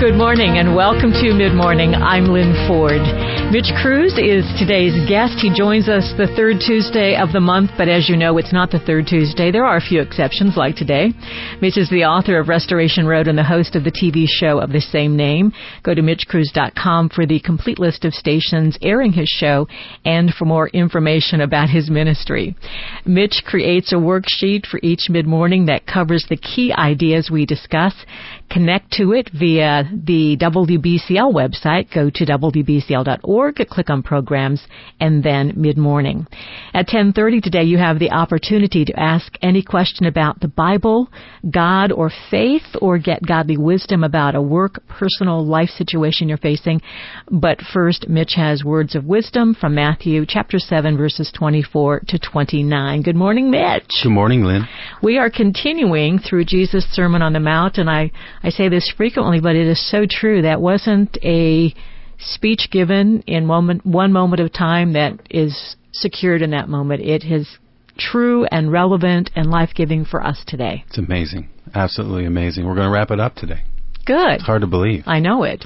Good morning and welcome to Mid-Morning. I'm Lynn Ford. Mitch Cruz is today's guest. He joins us the third Tuesday of the month, but as you know, it's not the third Tuesday. There are a few exceptions, like today. Mitch is the author of Restoration Road and the host of the TV show of the same name. Go to MitchCruz.com for the complete list of stations airing his show and for more information about his ministry. Mitch creates a worksheet for each mid-morning that covers the key ideas we discuss. Connect to it via the WBCL website. Go to WBCL.org, click on programs, and then mid-morning. At 10:30 today, you have the opportunity to ask any question about the Bible, God, or faith, or get godly wisdom about a work, personal, life situation you're facing. But first, Mitch has words of wisdom from Matthew chapter 7, verses 24 to 29. Good morning, Mitch. Good morning, Lynn. We are continuing through Jesus' Sermon on the Mount, and I say this frequently, but it is so true. That wasn't a speech given in one moment of time that is secured in that moment. It is true and relevant and life-giving for us today. It's amazing. Absolutely amazing. We're going to wrap it up today. Good. It's hard to believe. I know it.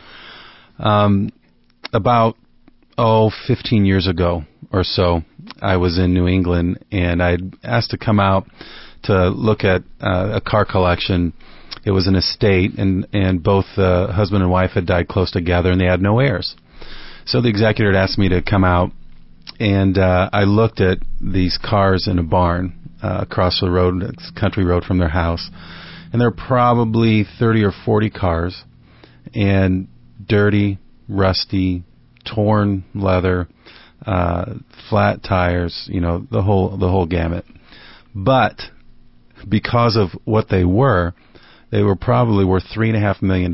About 15 years ago or so, I was in New England, and I'd asked to come out to look at a car collection. It was an estate, and both husband and wife had died close together, and they had no heirs. So the executor had asked me to come out, and I looked at these cars in a barn across the road, country road from their house, and there were probably 30 or 40 cars, and dirty, rusty, torn leather, flat tires, the whole gamut. But because of what they were probably worth $3.5 million.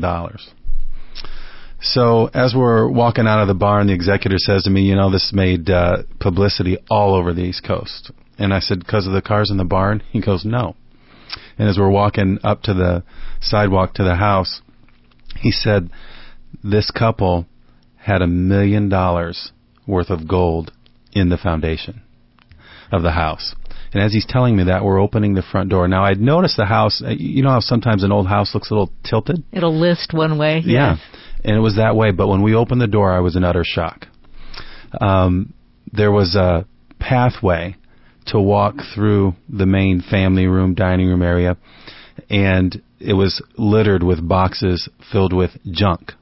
So as we're walking out of the barn, the executor says to me, this made publicity all over the East Coast. And I said, because of the cars in the barn? He goes, no. And as we're walking up to the sidewalk to the house, he said, this couple had $1 million worth of gold in the foundation of the house. And as he's telling me that, we're opening the front door. Now, I'd noticed the house, you know how sometimes an old house looks a little tilted? It'll list one way. Yeah. And it was that way. But when we opened the door, I was in utter shock. There was a pathway to walk through the main family room, dining room area, and it was littered with boxes filled with junk.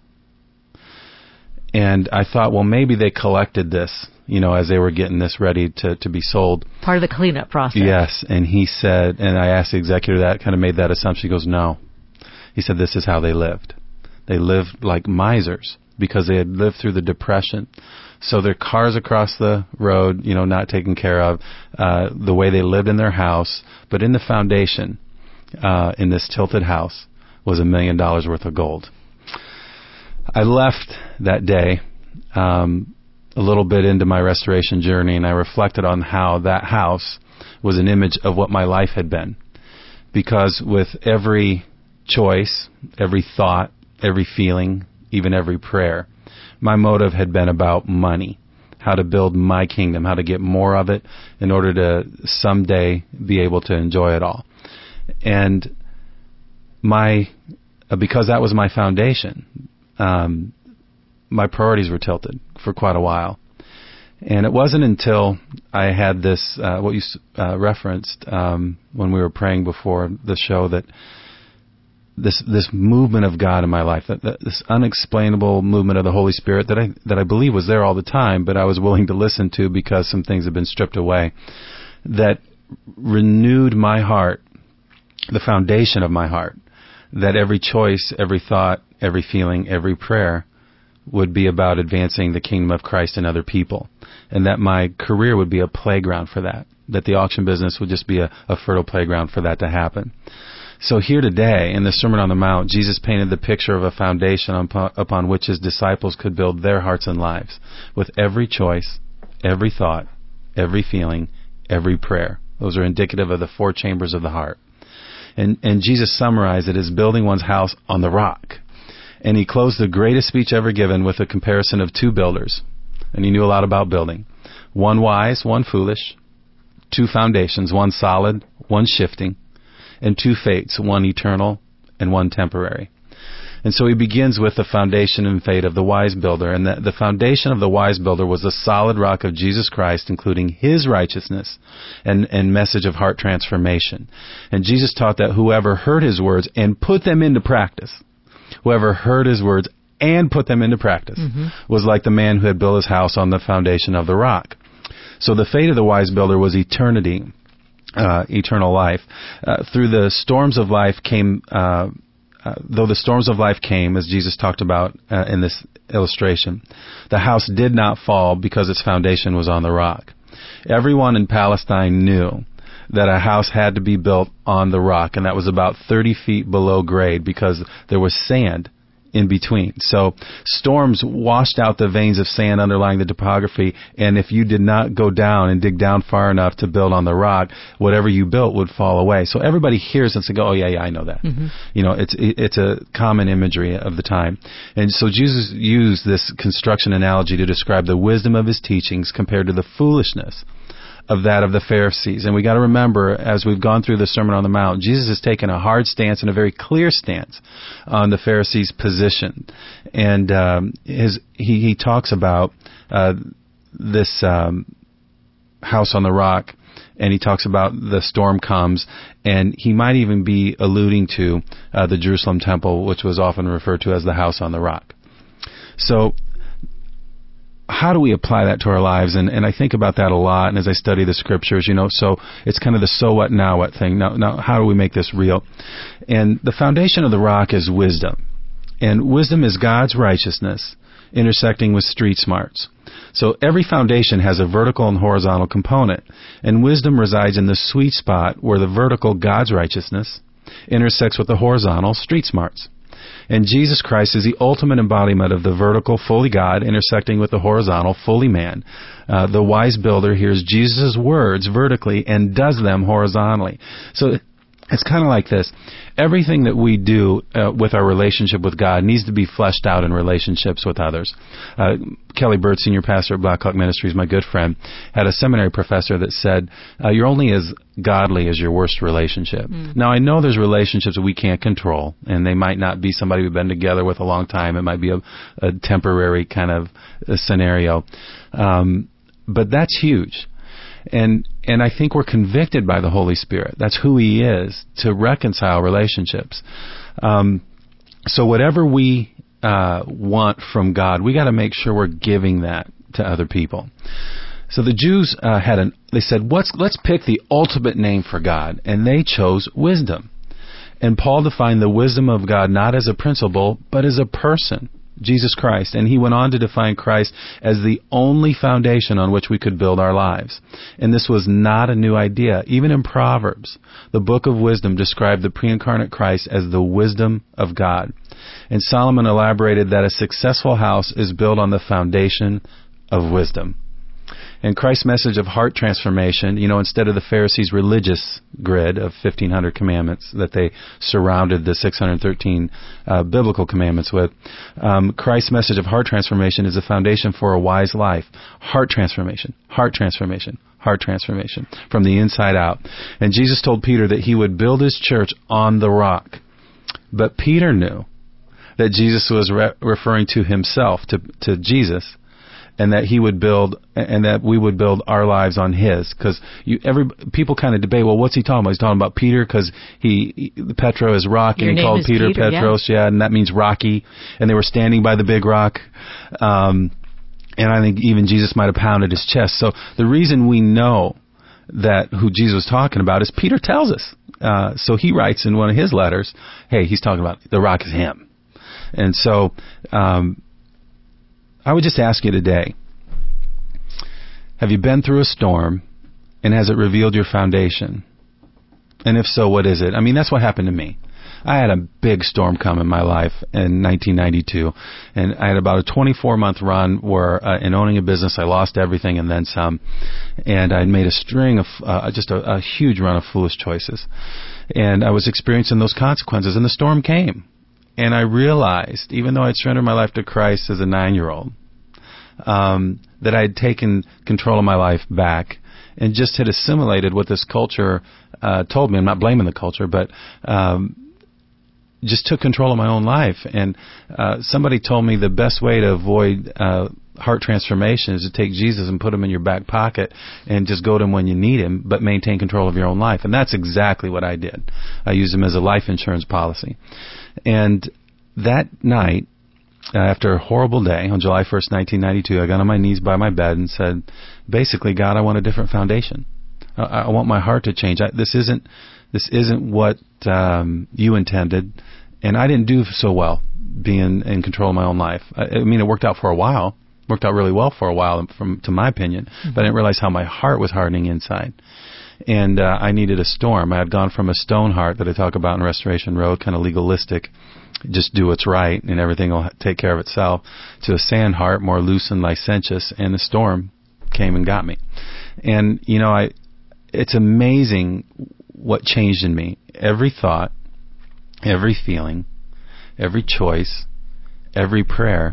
And I thought, well, maybe they collected this, as they were getting this ready to be sold. Part of the cleanup process. Yes. And he said, and I asked the executive that, kind of made that assumption. He goes, no. He said, this is how they lived. They lived like misers because they had lived through the Depression. So their cars across the road, not taken care of, the way they lived in their house. But in the foundation, in this tilted house, was $1 million worth of gold. I left that day a little bit into my restoration journey, and I reflected on how that house was an image of what my life had been. Because with every choice, every thought, every feeling, even every prayer, my motive had been about money, how to build my kingdom, how to get more of it in order to someday be able to enjoy it all. And because that was my foundation, my priorities were tilted for quite a while. And it wasn't until I had this, what you referenced when we were praying before the show, that this movement of God in my life, this unexplainable movement of the Holy Spirit that I believe was there all the time, but I was willing to listen to because some things have been stripped away, that renewed my heart, the foundation of my heart, that every choice, every thought, every feeling, every prayer would be about advancing the kingdom of Christ in other people, and that my career would be a playground for that the auction business would just be a fertile playground for that to happen. So here today, in the Sermon on the Mount, Jesus painted the picture of a foundation upon which his disciples could build their hearts and lives, with every choice, every thought, every feeling, every prayer. Those are indicative of the four chambers of the heart. And Jesus summarized it as building one's house on the rock. And he closed the greatest speech ever given with a comparison of two builders. And he knew a lot about building. One wise, one foolish. Two foundations, one solid, one shifting. And two fates, one eternal and one temporary. And so he begins with the foundation and fate of the wise builder. And the foundation of the wise builder was the solid rock of Jesus Christ, including his righteousness and message of heart transformation. And Jesus taught that whoever heard his words and put them into practice, whoever heard his words and put them into practice, was like the man who had built his house on the foundation of the rock. So the fate of the wise builder was eternity, eternal life. Through the storms of life came... though the storms of life came, as Jesus talked about in this illustration, the house did not fall because its foundation was on the rock. Everyone in Palestine knew that a house had to be built on the rock, and that was about 30 feet below grade because there was sand in between. So storms washed out the veins of sand underlying the topography, and if you did not go down and dig down far enough to build on the rock, whatever you built would fall away. So everybody hears and says, oh yeah, I know that. You know, it's a common imagery of the time. And so Jesus used this construction analogy to describe the wisdom of his teachings compared to the foolishness of that of the Pharisees. And we got to remember, as we've gone through the Sermon on the Mount, Jesus has taken a hard stance and a very clear stance on the Pharisees' position. And he talks about this house on the rock, and he talks about the storm comes, and he might even be alluding to the Jerusalem temple, which was often referred to as the house on the rock. So how do we apply that to our lives? And I think about that a lot, and as I study the scriptures, you know, so it's kind of the so what, now what thing. Now how do we make this real? And the foundation of the rock is wisdom. And wisdom is God's righteousness intersecting with street smarts. So every foundation has a vertical and horizontal component, and wisdom resides in the sweet spot where the vertical, God's righteousness, intersects with the horizontal, street smarts. And Jesus Christ is the ultimate embodiment of the vertical, fully God, intersecting with the horizontal, fully man. The wise builder hears Jesus' words vertically and does them horizontally. So it's kind of like this. Everything that we do with our relationship with God needs to be fleshed out in relationships with others. Kelly Burt, senior pastor at Black Hawk Ministries, my good friend, had a seminary professor that said, you're only as godly as your worst relationship. Now, I know there's relationships that we can't control, and they might not be somebody we've been together with a long time. It might be a temporary kind of a scenario. But that's huge. And I think we're convicted by the Holy Spirit. That's who He is, to reconcile relationships. So whatever we want from God, we got to make sure we're giving that to other people. So the Jews they said, let's pick the ultimate name for God, and they chose wisdom. And Paul defined the wisdom of God not as a principle, but as a person, Jesus Christ. And he went on to define Christ as the only foundation on which we could build our lives. And this was not a new idea. Even in Proverbs, the book of wisdom described the pre-incarnate Christ as the wisdom of God. And Solomon elaborated that a successful house is built on the foundation of wisdom. And Christ's message of heart transformation, you know, instead of the Pharisees' religious grid of 1,500 commandments that they surrounded the 613 biblical commandments with, Christ's message of heart transformation is the foundation for a wise life. Heart transformation, heart transformation, heart transformation from the inside out. And Jesus told Peter that he would build his church on the rock. But Peter knew that Jesus was referring to himself, to Jesus, and that he would build, and that we would build our lives on his. Because people kind of debate, well, what's he talking about? He's talking about Peter because Petro is rock, and he called Peter Petros, yeah, and that means rocky. And they were standing by the big rock. And I think even Jesus might have pounded his chest. So the reason we know that who Jesus was talking about is Peter tells us. So he writes in one of his letters, hey, he's talking about the rock is him. And so I would just ask you today, have you been through a storm, and has it revealed your foundation? And if so, what is it? I mean, that's what happened to me. I had a big storm come in my life in 1992, and I had about a 24-month run where, in owning a business, I lost everything and then some, and I'd made a string of, just a huge run of foolish choices, and I was experiencing those consequences, and the storm came. And I realized, even though I'd surrendered my life to Christ as a 9-year-old, that I had taken control of my life back and just had assimilated what this culture told me. I'm not blaming the culture, but just took control of my own life. And somebody told me the best way to avoid heart transformation is to take Jesus and put him in your back pocket and just go to him when you need him, but maintain control of your own life. And that's exactly what I did. I used him as a life insurance policy. And that night, after a horrible day, on July 1st, 1992, I got on my knees by my bed and said, basically, God, I want a different foundation. I want my heart to change. This isn't what you intended, and I didn't do so well being in control of my own life. I mean, it worked out for a while. Worked out really well for a while, to my opinion, but I didn't realize how my heart was hardening inside. And I needed a storm. I had gone from a stone heart that I talk about in Restoration Road, kind of legalistic, just do what's right and everything will take care of itself, to a sand heart, more loose and licentious, and the storm came and got me. And, it's amazing what changed in me. Every thought, every feeling, every choice, every prayer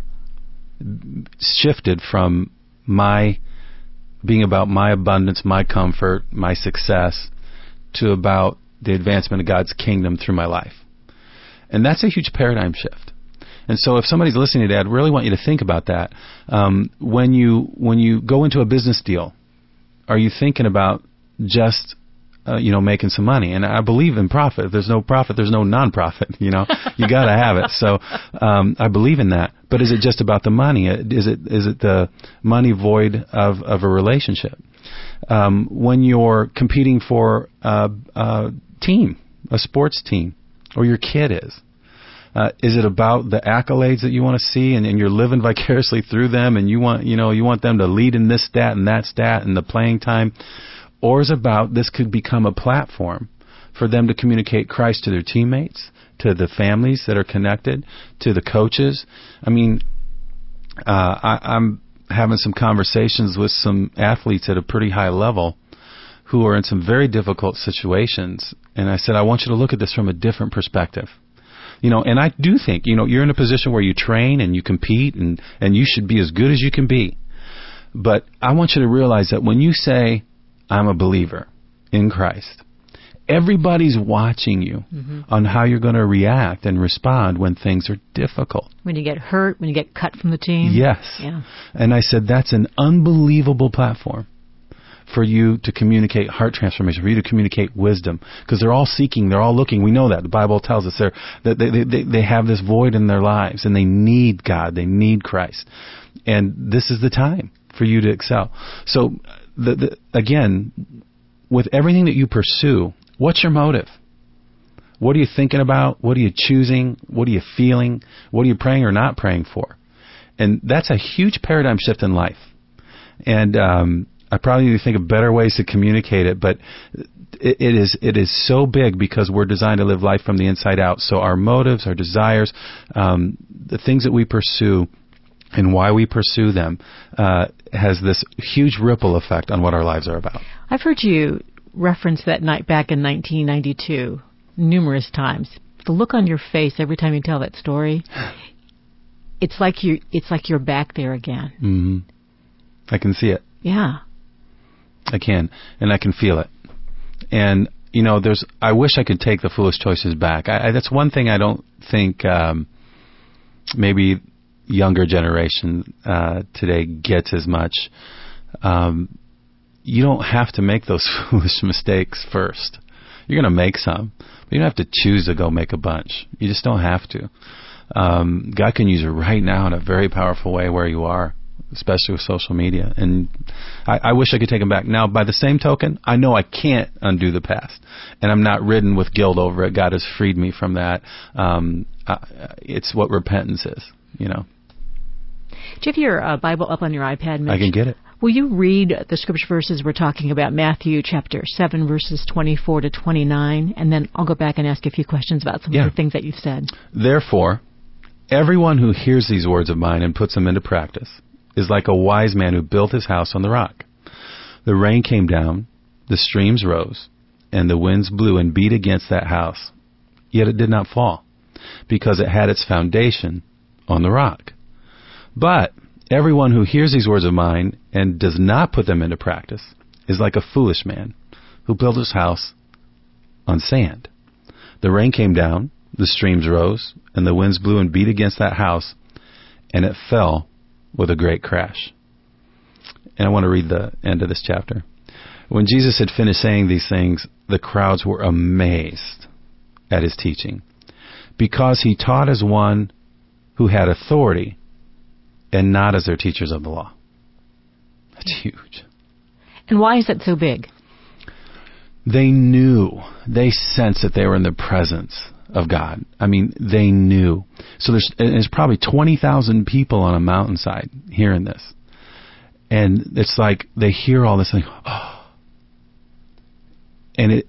shifted from my being about my abundance, my comfort, my success, to about the advancement of God's kingdom through my life. And that's a huge paradigm shift. And so if somebody's listening to that, I'd really want you to think about that. When you go into a business deal, are you thinking about just making some money? And I believe in profit. If there's no profit, there's no non-profit. You got to have it. So I believe in that. But is it just about the money? Is it the money void of a relationship? When you're competing for a team, a sports team, or your kid is it about the accolades that you want to see, and you're living vicariously through them, and you want them to lead in this stat and that stat and the playing time? Or is it about this could become a platform for them to communicate Christ to their teammates, to the families that are connected, to the coaches? I mean, I'm having some conversations with some athletes at a pretty high level who are in some very difficult situations. And I said, I want you to look at this from a different perspective. And I do think, you're in a position where you train and you compete and you should be as good as you can be. But I want you to realize that when you say, I'm a believer in Christ, everybody's watching you on how you're going to react and respond when things are difficult. When you get hurt, when you get cut from the team. Yes. Yeah. And I said, that's an unbelievable platform for you to communicate heart transformation, for you to communicate wisdom, because they're all seeking, they're all looking. We know that. The Bible tells us that they have this void in their lives, and they need God, they need Christ. And this is the time for you to excel. So, again, with everything that you pursue, what's your motive? What are you thinking about? What are you choosing? What are you feeling? What are you praying or not praying for? And that's a huge paradigm shift in life. And I probably need to think of better ways to communicate it, but it is so big because we're designed to live life from the inside out. So our motives, our desires, the things that we pursue and why we pursue them has this huge ripple effect on what our lives are about. I've heard you reference that night back in 1992 numerous times. The look on your face every time you tell that story, it's like you're back there again. Mm-hmm. I can see it. Yeah. I can, and I can feel it. And, I wish I could take the foolish choices back. That's one thing I don't think maybe younger generation today gets as much. You don't have to make those foolish mistakes first. You're going to make some, but you don't have to choose to go make a bunch. You just don't have to. God can use you right now in a very powerful way where you are, especially with social media. And I wish I could take them back. Now, by the same token, I know I can't undo the past. And I'm not ridden with guilt over it. God has freed me from that. It's what repentance is, Do you have your Bible up on your iPad, Mitch? I can get it. Will you read the scripture verses we're talking about, Matthew chapter 7, verses 24 to 29, and then I'll go back and ask you a few questions about some of the things that you've said. Therefore, everyone who hears these words of mine and puts them into practice is like a wise man who built his house on the rock. The rain came down, the streams rose, and the winds blew and beat against that house. Yet it did not fall, because it had its foundation on the rock. But everyone who hears these words of mine and does not put them into practice is like a foolish man who built his house on sand. The rain came down, the streams rose, and the winds blew and beat against that house, and it fell with a great crash. And I want to read the end of this chapter. When Jesus had finished saying these things, the crowds were amazed at his teaching, because he taught as one who had authority and not as their teachers of the law. That's huge. And why is that so big? They they sensed that they were in the presence of God. I mean, they knew. So there's probably 20,000 people on a mountainside hearing this. And it's like they hear all this and they go, oh. And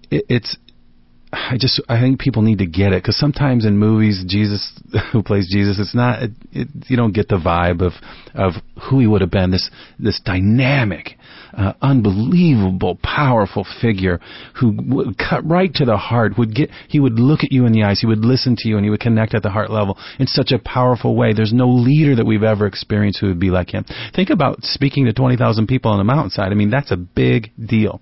I think people need to get it, because sometimes in movies, Jesus, who plays Jesus, it's not, you don't get the vibe of who he would have been, this dynamic, unbelievable, powerful figure who would cut right to the heart, he would look at you in the eyes, he would listen to you, and he would connect at the heart level in such a powerful way. There's no leader that we've ever experienced who would be like him. Think about speaking to 20,000 people on a mountainside. I mean, that's a big deal.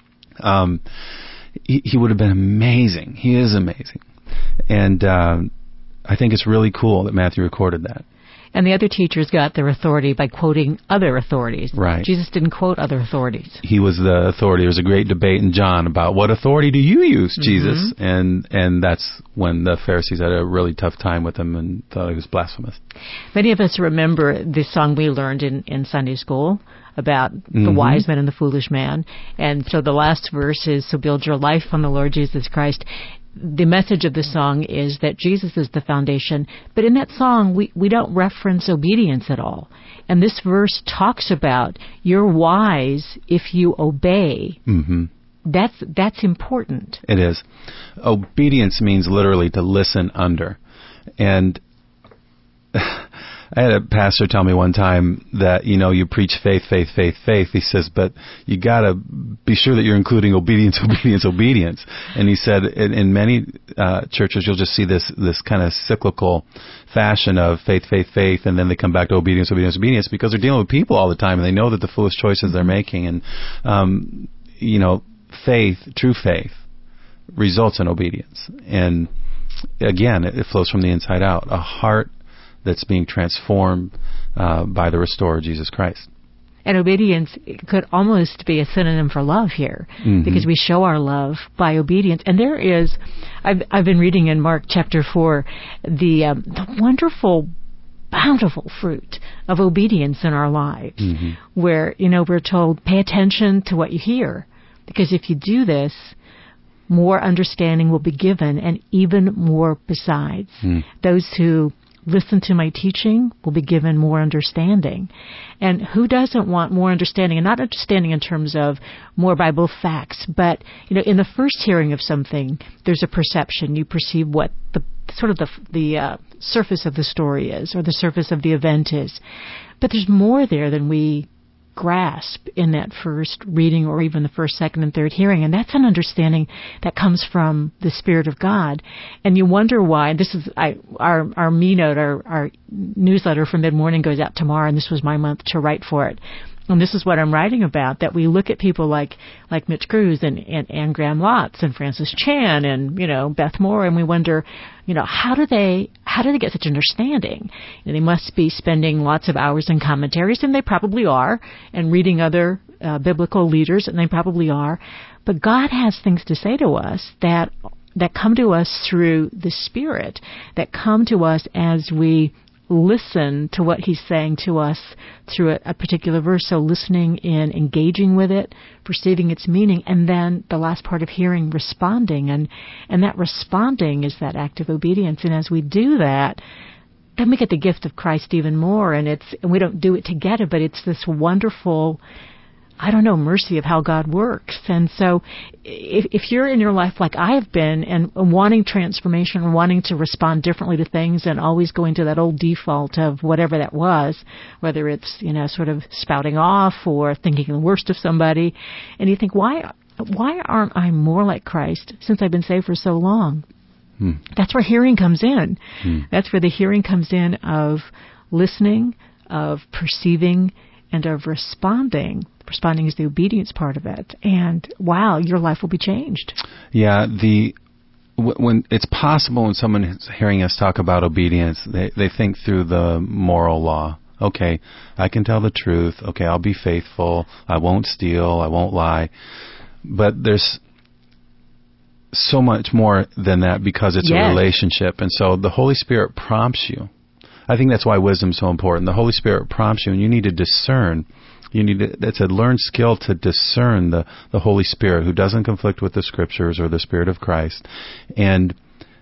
He would have been amazing. He is amazing. And I think it's really cool that Matthew recorded that. And the other teachers got their authority by quoting other authorities. Right. Jesus didn't quote other authorities. He was the authority. There was a great debate in John about what authority do you use, Jesus? And that's when the Pharisees had a really tough time with him and thought he was blasphemous. Many of us remember this song we learned in Sunday school about the wise man and the foolish man. And so the last verse is, so build your life on the Lord Jesus Christ. The message of the song is that Jesus is the foundation. But in that song, we don't reference obedience at all. And this verse talks about you're wise if you obey. That's important. It is. Obedience means literally to listen under. And I had a pastor tell me one time that, you preach faith, faith, faith, faith. He says, but you got to be sure that you're including obedience, obedience, obedience. And he said, in many churches, you'll just see this kind of cyclical fashion of faith, faith, faith, and then they come back to obedience, obedience, obedience, because they're dealing with people all the time, and they know that the foolish choices they're making. And, faith, true faith, results in obedience. And again, it flows from the inside out. A heart that's being transformed by the restorer, Jesus Christ. And obedience could almost be a synonym for love here, because we show our love by obedience. And there is, I've been reading in Mark chapter 4, the wonderful, bountiful fruit of obedience in our lives, where, we're told, pay attention to what you hear, because if you do this, more understanding will be given, and even more besides. Those who listen to my teaching will be given more understanding. And who doesn't want more understanding? And not understanding in terms of more Bible facts, but, in the first hearing of something, there's a perception. You perceive what the surface of the story is, or the surface of the event is. But there's more there than we grasp in that first reading, or even the first, second, and third hearing. And that's an understanding that comes from the Spirit of God. And you wonder why. This is our Me Note, our newsletter for Mid-Morning goes out tomorrow, and this was my month to write for it. And this is what I'm writing about, that we look at people like Mitch Cruz and Anne Graham Lotz and Francis Chan and, Beth Moore, and we wonder, how do they get such understanding? They must be spending lots of hours in commentaries, and they probably are, and reading other biblical leaders, and they probably are. But God has things to say to us that come to us through the Spirit, that come to us as we listen to what he's saying to us through a particular verse. So listening in, engaging with it, perceiving its meaning, and then the last part of hearing, responding. And that responding is that act of obedience. And as we do that, then we get the gift of Christ even more. And we don't do it to get it, but it's this wonderful, mercy of how God works. And so if you're in your life like I have been, and wanting transformation, and wanting to respond differently to things, and always going to that old default of whatever that was, whether it's, sort of spouting off or thinking the worst of somebody, and you think, why aren't I more like Christ since I've been saved for so long? That's where hearing comes in. That's where the hearing comes in of listening, of perceiving, and of responding. Responding is the obedience part of it. And wow, your life will be changed. Yeah, when it's possible when someone is hearing us talk about obedience, they think through the moral law. Okay, I can tell the truth. Okay, I'll be faithful. I won't steal. I won't lie. But there's so much more than that because it's a relationship. And so the Holy Spirit prompts you. I think that's why wisdom is so important. The Holy Spirit prompts you, and you need to discern. It's a learned skill to discern the Holy Spirit, who doesn't conflict with the Scriptures or the Spirit of Christ. And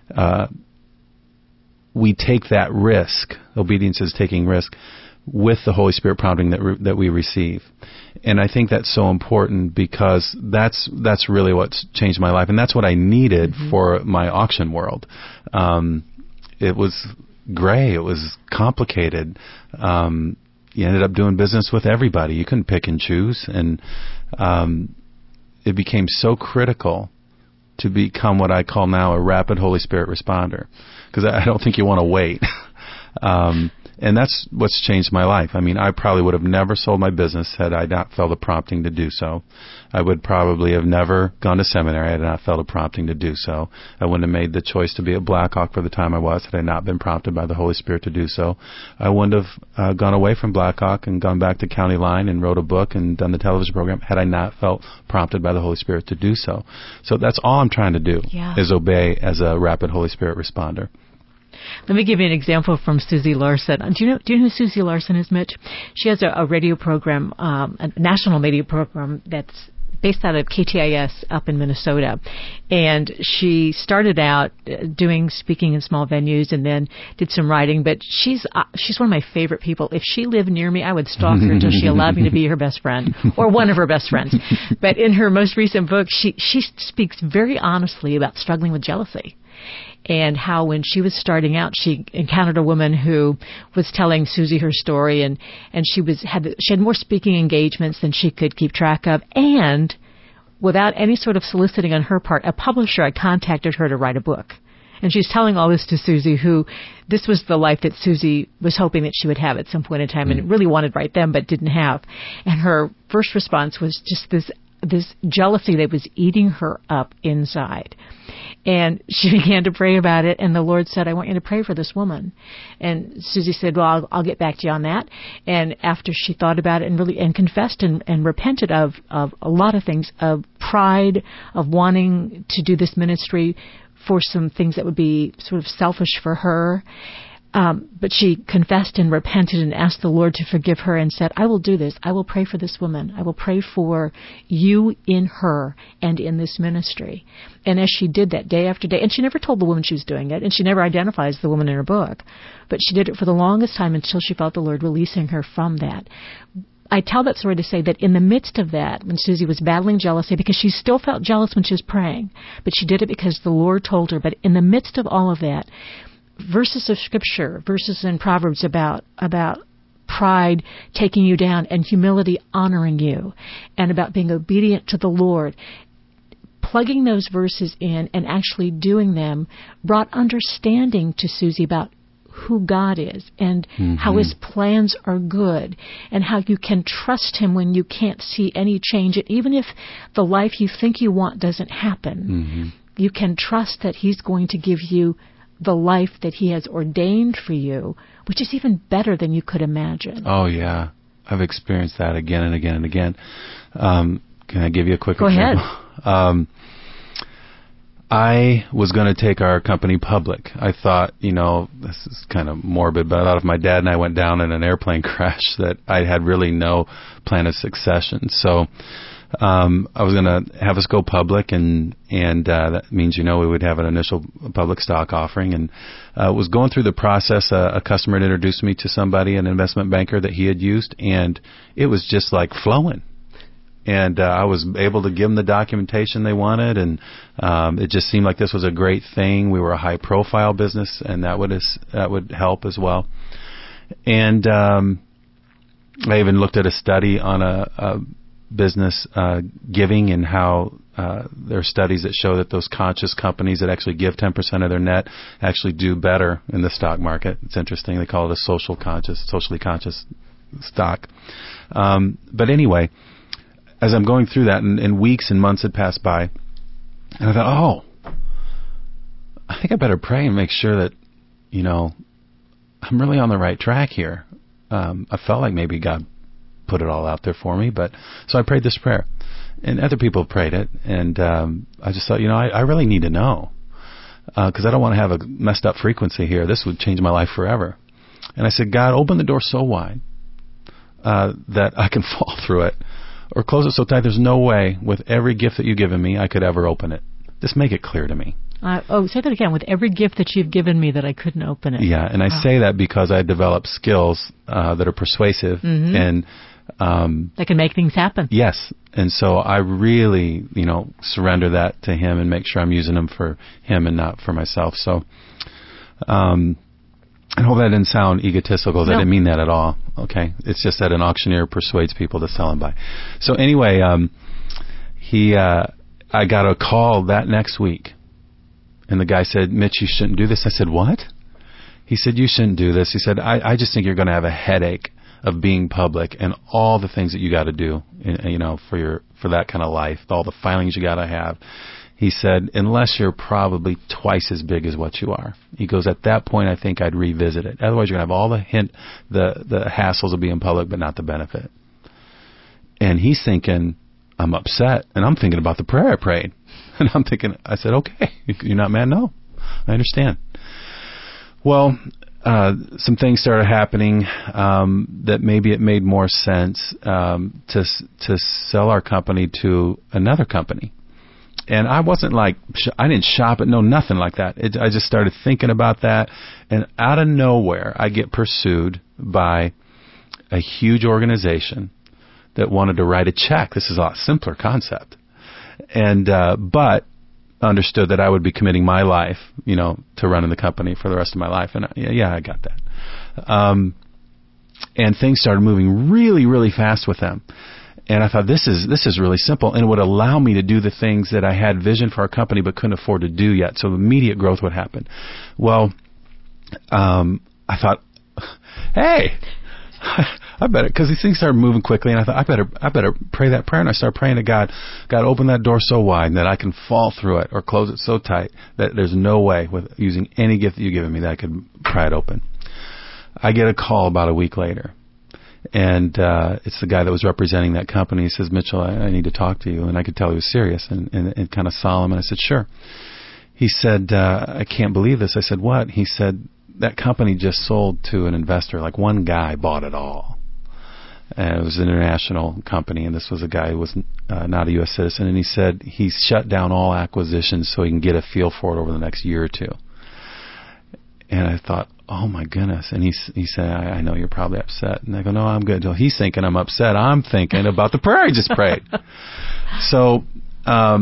we take that risk. Obedience is taking risk with the Holy Spirit prompting that we receive. And I think that's so important because that's really what's changed my life. And that's what I needed for my auction world. It was gray. It was complicated. You ended up doing business with everybody. You couldn't pick and choose. And it became so critical to become what I call now a rapid Holy Spirit responder, because I don't think you want to wait. And that's what's changed my life. I mean, I probably would have never sold my business had I not felt a prompting to do so. I would probably have never gone to seminary had I not felt a prompting to do so. I wouldn't have made the choice to be at Blackhawk for the time I was had I not been prompted by the Holy Spirit to do so. I wouldn't have gone away from Blackhawk and gone back to County Line and wrote a book and done the television program had I not felt prompted by the Holy Spirit to do so. So that's all I'm trying to do is obey as a rapid Holy Spirit responder. Let me give you an example from Susie Larson. Do you know who Susie Larson is, Mitch? She has a radio program, a national radio program that's based out of KTIS up in Minnesota. And she started out doing speaking in small venues and then did some writing. But she's one of my favorite people. If she lived near me, I would stalk her until she allowed me to be her best friend or one of her best friends. But in her most recent book, she speaks very honestly about struggling with jealousy. And how when she was starting out, she encountered a woman who was telling Susie her story, and she had more speaking engagements than she could keep track of, and without any sort of soliciting on her part, a publisher had contacted her to write a book. And she's telling all this to Susie, who this was the life that Susie was hoping that she would have at some point in time, and really wanted right then, but didn't have. And her first response was just this jealousy that was eating her up inside. And she began to pray about it, and the Lord said, I want you to pray for this woman. And Susie said, well, I'll get back to you on that. And after she thought about it and confessed and repented of a lot of things, of pride, of wanting to do this ministry for some things that would be sort of selfish for her, but she confessed and repented and asked the Lord to forgive her and said, I will do this. I will pray for this woman. I will pray for you in her and in this ministry. And as she did that day after day, and she never told the woman she was doing it, and she never identifies the woman in her book, but she did it for the longest time until she felt the Lord releasing her from that. I tell that story to say that in the midst of that, when Susie was battling jealousy, because she still felt jealous when she was praying, but she did it because the Lord told her. But in the midst of all of that, verses of Scripture, verses in Proverbs about pride taking you down and humility honoring you, and about being obedient to the Lord, plugging those verses in and actually doing them brought understanding to Susie about who God is and how His plans are good and how you can trust Him when you can't see any change. And even if the life you think you want doesn't happen, you can trust that He's going to give you the life that He has ordained for you, which is even better than you could imagine. Oh, yeah. I've experienced that again and again and again. Can I give you a quick example? Go ahead. I was going to take our company public. I thought, this is kind of morbid, but I thought if my dad and I went down in an airplane crash that I had really no plan of succession. So I was going to have us go public, and that means, we would have an initial public stock offering. And was going through the process. A customer had introduced me to somebody, an investment banker that he had used, and it was just like flowing. And I was able to give them the documentation they wanted, and it just seemed like this was a great thing. We were a high-profile business, and that would help as well. And I even looked at a study on a business giving and how there are studies that show that those conscious companies that actually give 10% of their net actually do better in the stock market. It's interesting. They call it a socially conscious stock. But anyway, as I'm going through that, and weeks and months had passed by, and I thought, I think I better pray and make sure that, I'm really on the right track here. I felt like maybe God put it all out there for me, so I prayed this prayer, and other people prayed it, and I just thought, I really need to know, because I don't want to have a messed up frequency here. This would change my life forever. And I said, God, open the door so wide that I can fall through it, or close it so tight there's no way with every gift that you've given me I could ever open it. Just make it clear to me. Say that again. With every gift that you've given me that I couldn't open it. Yeah, and I say that because I developed skills that are persuasive and that can make things happen. Yes, and so I really, surrender that to Him and make sure I'm using them for Him and not for myself. So, I hope that didn't sound egotistical. No. I didn't mean that at all. Okay, it's just that an auctioneer persuades people to sell and buy. So anyway, I got a call that next week, and the guy said, "Mitch, you shouldn't do this." I said, "What?" He said, "You shouldn't do this." He said, "I just think you're going to have a headache of being public and all the things that you got to do, for that kind of life, all the filings you got to have." He said, "Unless you're probably twice as big as what you are." He goes, "At that point, I think I'd revisit it. Otherwise, you're going to have all the hassles of being public, but not the benefit." And he's thinking, I'm upset, and I'm thinking about the prayer I prayed. And I'm thinking, I said, "Okay, you're not mad?" "No, I understand." Well, some things started happening that maybe it made more sense to sell our company to another company. And I wasn't like, I didn't shop it, no, nothing like that. I just started thinking about that, and out of nowhere, I get pursued by a huge organization that wanted to write a check. This is a lot simpler concept. And, but understood that I would be committing my life, to running the company for the rest of my life. And I got that. And things started moving really, really fast with them. And I thought, this is really simple, and it would allow me to do the things that I had vision for our company but couldn't afford to do yet. So immediate growth would happen. Well, I thought, hey, I better, because these things started moving quickly, and I thought, I better pray that prayer. And I started praying to God, open that door so wide that I can fall through it, or close it so tight that there's no way with using any gift that you've given me that I could pry it open. I get a call about a week later. And it's the guy that was representing that company. He says, "Mitchell, I need to talk to you." And I could tell he was serious and kind of solemn. And I said, "Sure." He said, "I can't believe this." I said, "What?" He said, "That company just sold to an investor. Like, one guy bought it all. And it was an international company, and this was a guy who was not a U.S. citizen." And he said he's shut down all acquisitions so he can get a feel for it over the next year or two. And I thought, oh my goodness. And he said, I know you're probably upset. And I go, no, I'm good. So he's thinking I'm upset. I'm thinking about the prayer I just prayed. So, a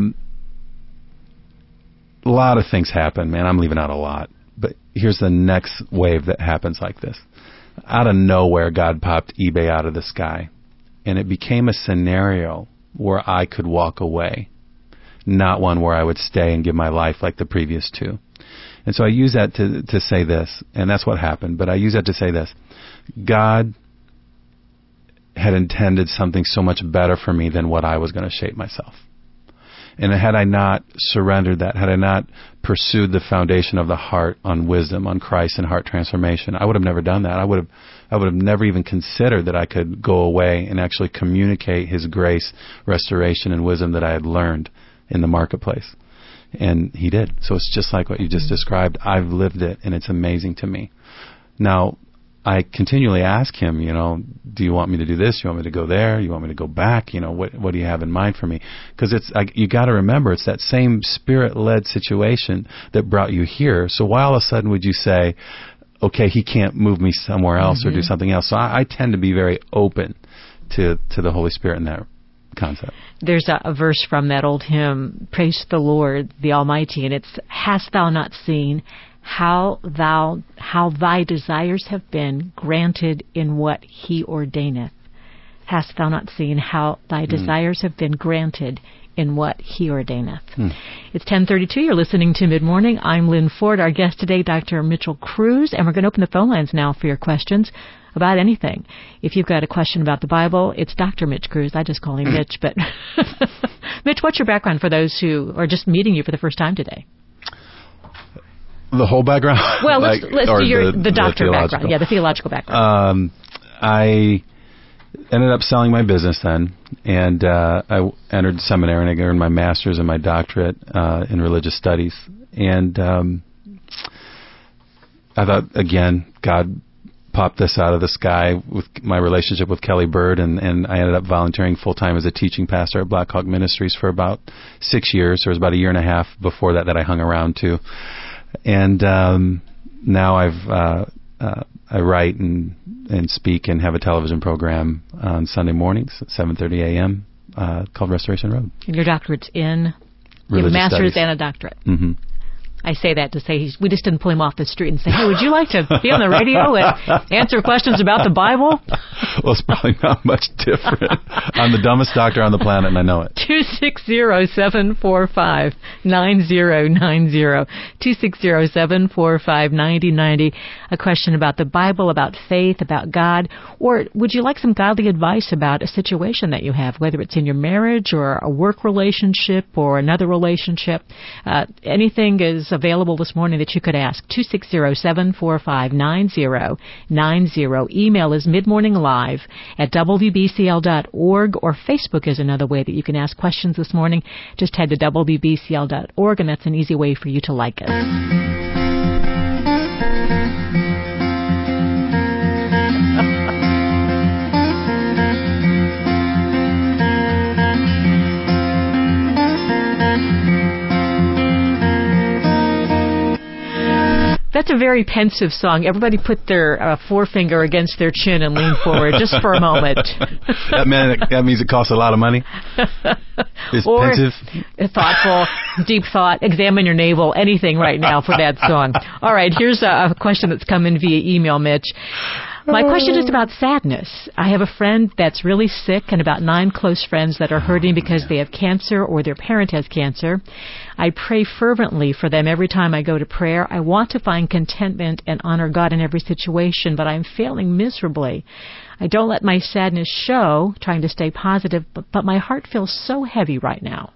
lot of things happen, man. I'm leaving out a lot. But here's the next wave that happens like this. Out of nowhere, God popped eBay out of the sky. And it became a scenario where I could walk away, not one where I would stay and give my life like the previous two. And so I use that to say this, and that's what happened, but I use that to say this. God had intended something so much better for me than what I was going to shape myself. And had I not surrendered that, had I not pursued the foundation of the heart on wisdom, on Christ and heart transformation, I would have never done that. I would have never even considered that I could go away and actually communicate His grace, restoration, and wisdom that I had learned in the marketplace. And He did. So it's just like what you just described. I've lived it, and it's amazing to me. Now, I continually ask Him, do you want me to do this? You want me to go there? You want me to go back? What do you have in mind for me? Because you got to remember, it's that same Spirit-led situation that brought you here. So why all of a sudden would you say, okay, He can't move me somewhere else or do something else? So I tend to be very open to the Holy Spirit in that concept. There's a verse from that old hymn, Praise the Lord, the Almighty, and it's, hast thou not seen how thy desires have been granted in what He ordaineth? Hast thou not seen how thy desires have been granted in what He ordaineth? It's 10:32. You're listening to Mid Morning. I'm Lynn Ford. Our guest today, Dr. Mitchell Cruz, and we're going to open the phone lines now for your questions about anything. If you've got a question about the Bible, it's Dr. Mitch Cruz. I just call him Mitch, but Mitch, what's your background for those who are just meeting you for the first time today? The whole background? Well, let's do the doctorate background. Yeah, the theological background. I ended up selling my business then, and I entered seminary, and I earned my master's and my doctorate in religious studies. And I thought, again, God popped this out of the sky with my relationship with Kelly Bird, and I ended up volunteering full-time as a teaching pastor at Black Hawk Ministries for about 6 years. There was about a year and a half before that I hung around too. And now I write and speak and have a television program on Sunday mornings at 7:30 a.m. Called Restoration Road. And your doctorate's in? You have a master's and a doctorate. Mm-hmm. I say that to say we just didn't pull him off the street and say, hey, would you like to be on the radio and answer questions about the Bible? Well, it's probably not much different. I'm the dumbest doctor on the planet, and I know it. 260-745-9090. 260-745-9090. A question about the Bible, about faith, about God. Or would you like some godly advice about a situation that you have, whether it's in your marriage or a work relationship or another relationship? Anything is available this morning that you could ask. 260-745-9090. Email is midmorninglive@wbcl.org, or Facebook is another way that you can ask questions this morning. Just head to wbcl.org, and that's an easy way for you to like us. That's a very pensive song. Everybody put their forefinger against their chin and lean forward just for a moment. That means it costs a lot of money? It's or pensive? Thoughtful, deep thought, examine your navel, anything right now for that song. All right, here's a question that's come in via email, Mitch. My question is about sadness. I have a friend that's really sick and about 9 close friends that are hurting because they have cancer or their parent has cancer. I pray fervently for them every time I go to prayer. I want to find contentment and honor God in every situation, but I'm failing miserably. I don't let my sadness show, trying to stay positive, but my heart feels so heavy right now.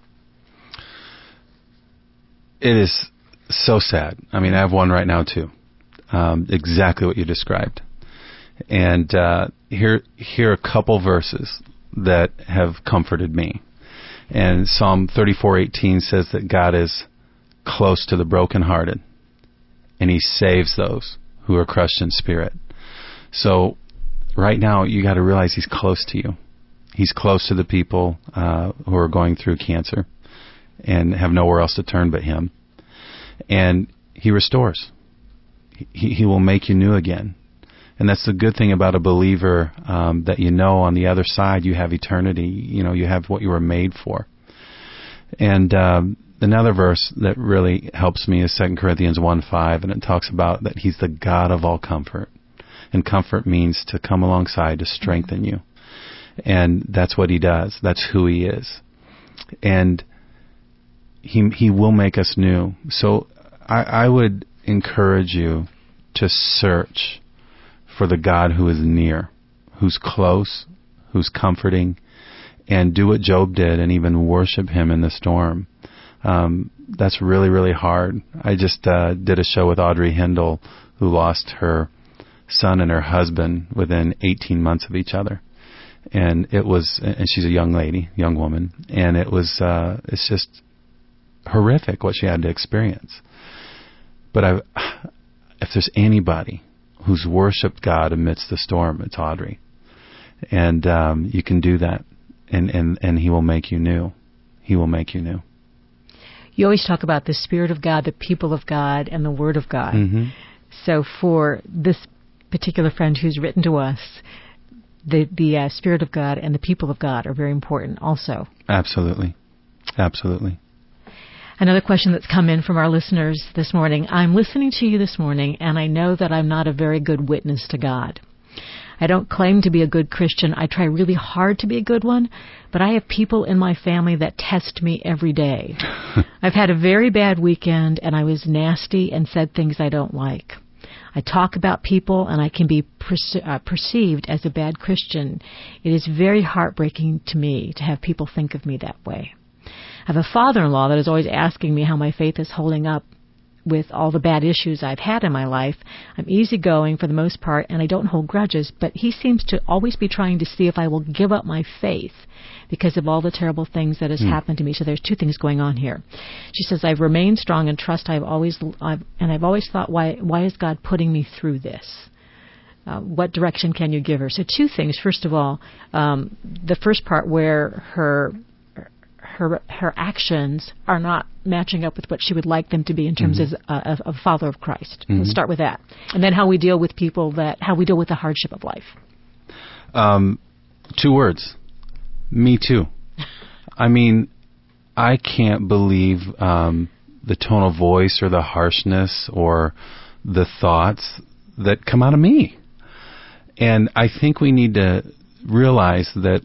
It is so sad. I mean, I have one right now, too. Exactly what you described. And here are a couple verses that have comforted me. And Psalm 34:18 says that God is close to the brokenhearted, and He saves those who are crushed in spirit. So right now, you got to realize He's close to you. He's close to the people who are going through cancer and have nowhere else to turn but Him. And He restores. He will make you new again. And that's the good thing about a believer, that you know on the other side you have eternity. You know, you have what you were made for. And another verse that really helps me is 2 Corinthians 1:5, and it talks about that He's the God of all comfort. And comfort means to come alongside, to strengthen you. And that's what He does. That's who He is. And He will make us new. So I would encourage you to search for the God who is near, who's close, who's comforting, and do what Job did and even worship Him in the storm. That's really, really hard. I just did a show with Audrey Hindle, who lost her son and her husband within 18 months of each other. And she's a young lady, young woman, and it's just horrific what she had to experience. But if there's anybody who's worshipped God amidst the storm, it's Audrey. And you can do that, and He will make you new. He will make you new. You always talk about the Spirit of God, the people of God, and the Word of God. Mm-hmm. So for this particular friend who's written to us, the Spirit of God and the people of God are very important also. Absolutely. Absolutely. Another question that's come in from our listeners this morning. I'm listening to you this morning, and I know that I'm not a very good witness to God. I don't claim to be a good Christian. I try really hard to be a good one, but I have people in my family that test me every day. I've had a very bad weekend, and I was nasty and said things I don't like. I talk about people, and I can be perceived as a bad Christian. It is very heartbreaking to me to have people think of me that way. I have a father-in-law that is always asking me how my faith is holding up with all the bad issues I've had in my life. I'm easygoing for the most part, and I don't hold grudges, but he seems to always be trying to see if I will give up my faith because of all the terrible things that has happened to me. So there's two things going on here. She says, I've remained strong and trust. I've always thought, why is God putting me through this? What direction can you give her? So two things. First of all, the first part where her actions are not matching up with what she would like them to be in terms of a follower of Christ. Let's start with that. And then how we deal with how we deal with the hardship of life. 2 words. Me too. I mean, I can't believe the tone of voice or the harshness or the thoughts that come out of me. And I think we need to realize that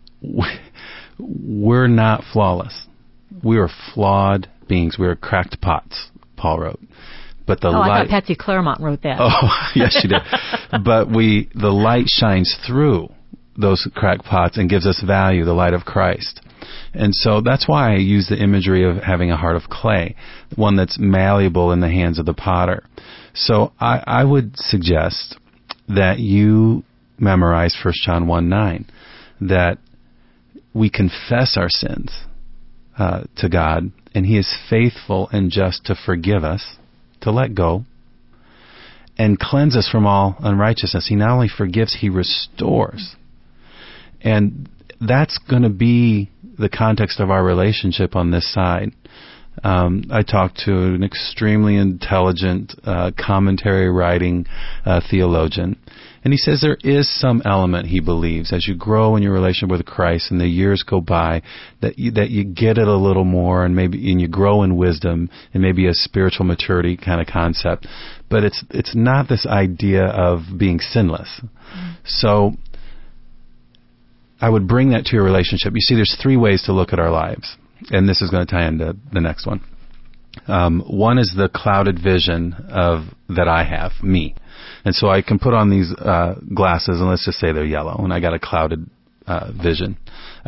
we're not flawless. We are flawed beings. We are cracked pots, Paul wrote. But the light... I thought Patsy Claremont wrote that. Oh, yes, she did. But the light shines through those cracked pots and gives us value, the light of Christ. And so that's why I use the imagery of having a heart of clay, one that's malleable in the hands of the potter. So I would suggest that you memorize 1 John 1:9, that we confess our sins to God, and He is faithful and just to forgive us, to let go, and cleanse us from all unrighteousness. He not only forgives, He restores. And that's going to be the context of our relationship on this side. I talked to an extremely intelligent commentary-writing theologian, and he says there is some element, he believes, as you grow in your relationship with Christ and the years go by, that you get it a little more, and you grow in wisdom and maybe a spiritual maturity kind of concept. But it's not this idea of being sinless. So I would bring that to your relationship. You see, there's 3 ways to look at our lives, and this is going to tie into the next one. One is the clouded vision that I have, me. And so I can put on these glasses, and let's just say they're yellow, and I got a clouded vision.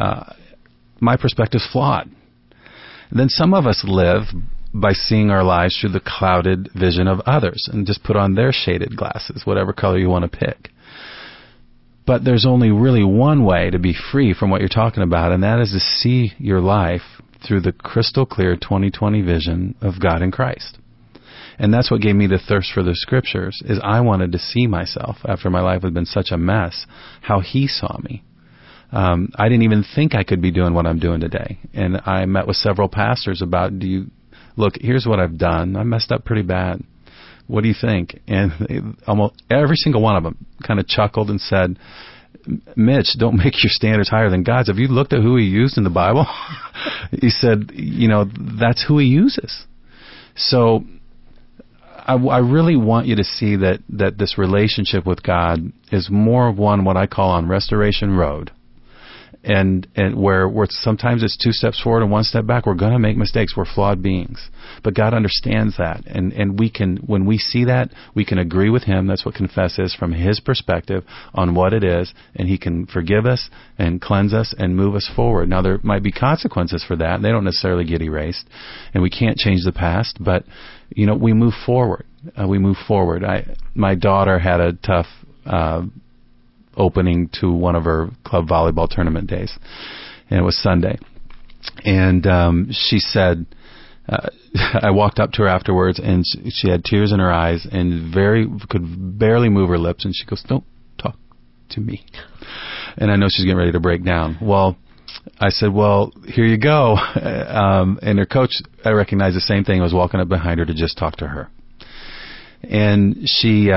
My perspective's flawed. And then some of us live by seeing our lives through the clouded vision of others, and just put on their shaded glasses, whatever color you want to pick. But there's only really one way to be free from what you're talking about, and that is to see your life through the crystal clear 20/20 vision of God in Christ. And that's what gave me the thirst for the Scriptures, is I wanted to see myself, after my life had been such a mess, how He saw me. I didn't even think I could be doing what I'm doing today. And I met with several pastors about, look, here's what I've done. I messed up pretty bad. What do you think? And almost every single one of them kind of chuckled and said, Mitch, don't make your standards higher than God's. Have you looked at who He used in the Bible? He said, that's who He uses. So I really want you to see that this relationship with God is more of one, what I call on Restoration Road. And where sometimes it's 2 steps forward and 1 step back. We're going to make mistakes. We're flawed beings. But God understands that. And we can, when we see that, we can agree with Him. That's what confess is, from His perspective on what it is. And He can forgive us and cleanse us and move us forward. Now, there might be consequences for that. They don't necessarily get erased. And we can't change the past. But, we move forward. My daughter had a tough opening to one of her club volleyball tournament days, and it was Sunday. And she said, I walked up to her afterwards, and she had tears in her eyes and could barely move her lips, and she goes, "Don't talk to me." And I know she's getting ready to break down. Well, I said, well, here you go. And her coach, I recognized the same thing. I was walking up behind her to just talk to her. And she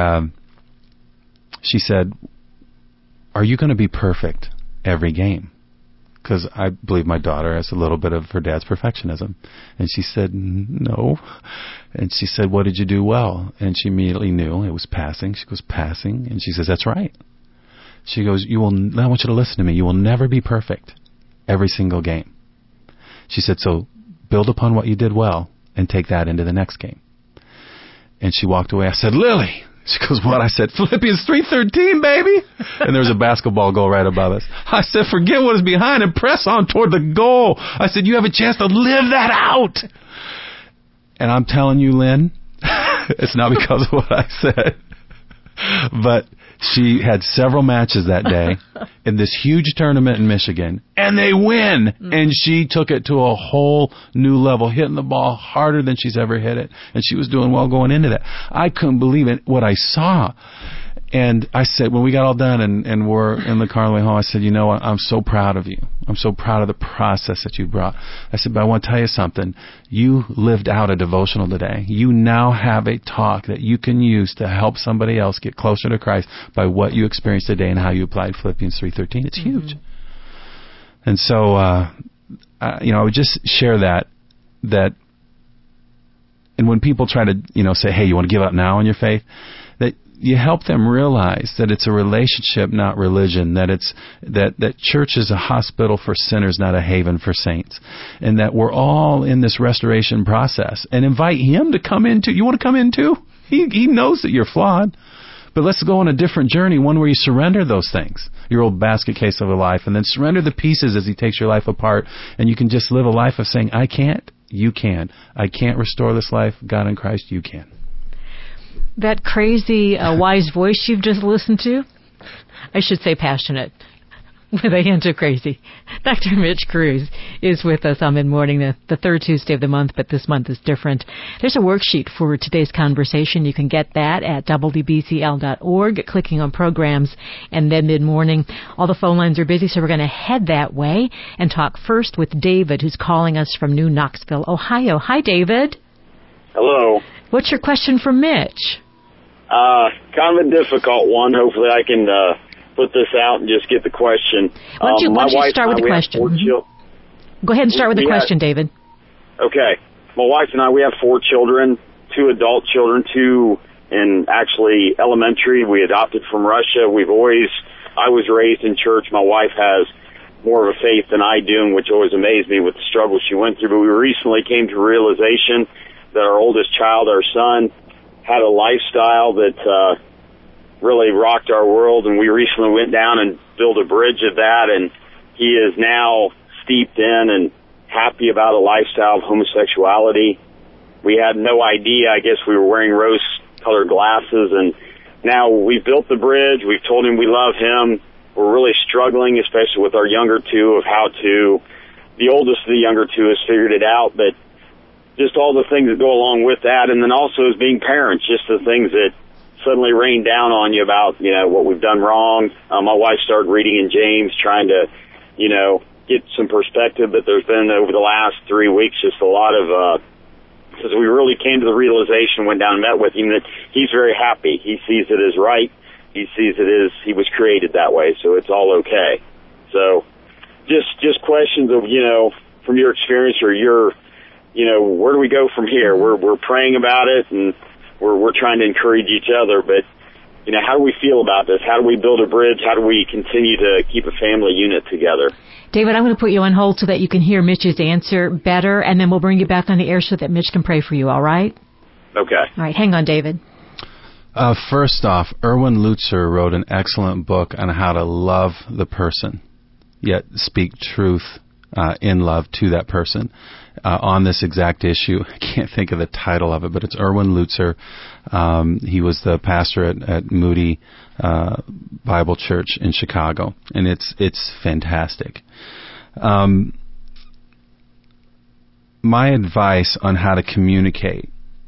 said, "Are you going to be perfect every game?" Because I believe my daughter has a little bit of her dad's perfectionism. And she said, "No." And she said, "What did you do well?" And she immediately knew it was passing. She goes, "Passing?" And she says, "That's right." She goes, I want you to listen to me. You will never be perfect every single game. She said, so build upon what you did well and take that into the next game. And she walked away. I said, "Lily." She goes, "What?" I said, "Philippians 3:13, baby." And there was a basketball goal right above us. I said, "Forget what is behind and press on toward the goal." I said, "You have a chance to live that out." And I'm telling you, Lynn, It's not because of what I said. But she had several matches that day in this huge tournament in Michigan, and they win. And she took it to a whole new level, hitting the ball harder than she's ever hit it. And she was doing well going into that. I couldn't believe it, what I saw. And I said, when we got all done and we're in the car on the way home, I said, you know what, I'm so proud of you. I'm so proud of the process that you brought. I said, but I want to tell you something. You lived out a devotional today. You now have a talk that you can use to help somebody else get closer to Christ by what you experienced today and how you applied Philippians 3:13. It's huge. And so, I would just share that, and when people try to, say, hey, you want to give up now on your faith, that you help them realize that it's a relationship, not religion, that church is a hospital for sinners, not a haven for saints, and that we're all in this restoration process, and invite him to come in too. You want to come in too? He knows that you're flawed, but let's go on a different journey, one where you surrender those things, your old basket case of a life, and then surrender the pieces as he takes your life apart, and you can just live a life of saying, I can't, you can. I can't restore this life. God in Christ, you can. That crazy, wise voice you've just listened to, I should say passionate, with a hint of crazy. Dr. Mitch Kruse is with us on Mid-Morning, the third Tuesday of the month, but this month is different. There's a worksheet for today's conversation. You can get that at wbcl.org, clicking on programs, and then Mid-Morning. All the phone lines are busy, so we're going to head that way and talk first with David, who's calling us from New Knoxville, Ohio. Hi, David. Hello. What's your question for Mitch? Kind of a difficult one. Hopefully I can put this out and just get the question. Why don't you start with the question? Go ahead and start with the question, David. Okay. My wife and I, we have 4 children, 2 adult children, 2 in actually elementary. We adopted from Russia. I was raised in church. My wife has more of a faith than I do, which always amazed me with the struggles she went through. But we recently came to realization that our oldest child, our son, had a lifestyle that really rocked our world, and we recently went down and built a bridge of that, and he is now steeped in and happy about a lifestyle of homosexuality. We had no idea. I guess we were wearing rose-colored glasses, and now we've built the bridge. We've told him we love him. We're really struggling, especially with our younger 2, of how to. The oldest of the younger 2 has figured it out, but just all the things that go along with that, and then also as being parents, just the things that suddenly rain down on you about, what we've done wrong. My wife started reading in James, trying to, get some perspective, but there's been, over the last 3 weeks, just a lot of, because we really came to the realization, went down and met with him, that he's very happy. He sees it as right. He sees it as he was created that way, so it's all okay. So just questions of, from your experience or your, where do we go from here? We're praying about it, and we're trying to encourage each other, but, how do we feel about this? How do we build a bridge? How do we continue to keep a family unit together? David, I'm going to put you on hold so that you can hear Mitch's answer better, and then we'll bring you back on the air so that Mitch can pray for you, all right? Okay. All right, hang on, David. First off, Erwin Lutzer wrote an excellent book on how to love the person, yet speak truth in love to that person on this exact issue. I can't think of the title of it, but it's Erwin Lutzer. He was the pastor at Moody Bible Church in Chicago, and it's fantastic. My advice on how to communicate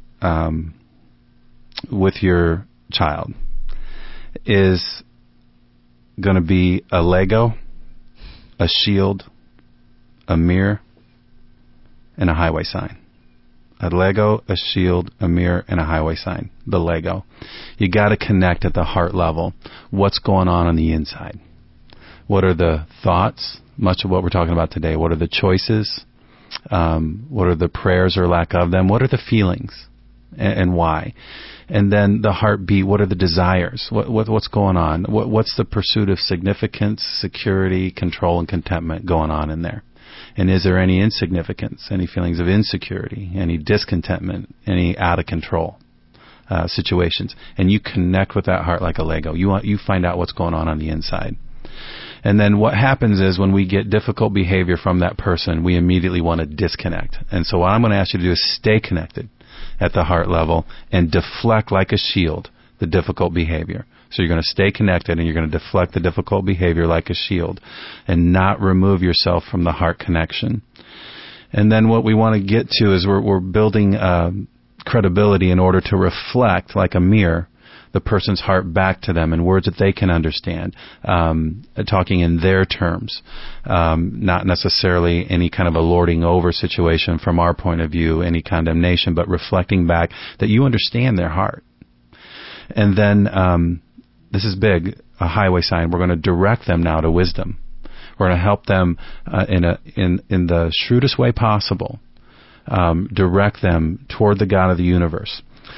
with your child is going to be a Lego, a shield, a mirror, and a highway sign. A Lego, a shield, a mirror, and a highway sign. The Lego. You got to connect at the heart level. What's going on the inside? What are the thoughts? Much of what we're talking about today. What are the choices? What are the prayers or lack of them? What are the feelings? And why? And then the heartbeat. What are the desires? What's going on? What's the pursuit of significance, security, control, and contentment going on in there? And is there any insignificance, any feelings of insecurity, any discontentment, any out of control situations? And you connect with that heart like a Lego. You find out what's going on the inside. And then what happens is when we get difficult behavior from that person, we immediately want to disconnect. And so what I'm going to ask you to do is stay connected. at the heart level and deflect like a shield the difficult behavior. So you're going to stay connected and you're going to deflect the difficult behavior like a shield and not remove yourself from the heart connection. And then what we want to get to is we're building credibility in order to reflect like a mirror the person's heart back to them in words that they can understand, talking in their terms, not necessarily any kind of a lording over situation from our point of view, any condemnation, but reflecting back that you understand their heart. And then this is big, a highway sign. We're going to direct them now to wisdom. We're going to help them in the shrewdest way possible, direct them toward the God of the universe.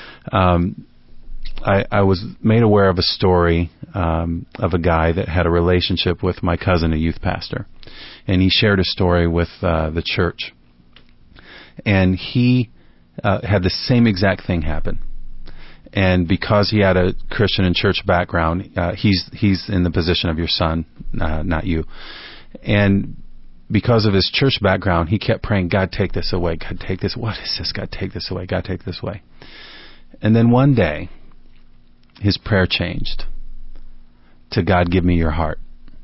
I was made aware of a story of a guy that had a relationship with my cousin, a youth pastor, and he shared a story with the church. And he had the same exact thing happen. And because he had a Christian and church background, he's in the position of your son, not you. And because of his church background, he kept praying, God, take this away. God, take this. What is this? God, take this away. God, take this away. And then one day, his prayer changed to, God, give me your heart.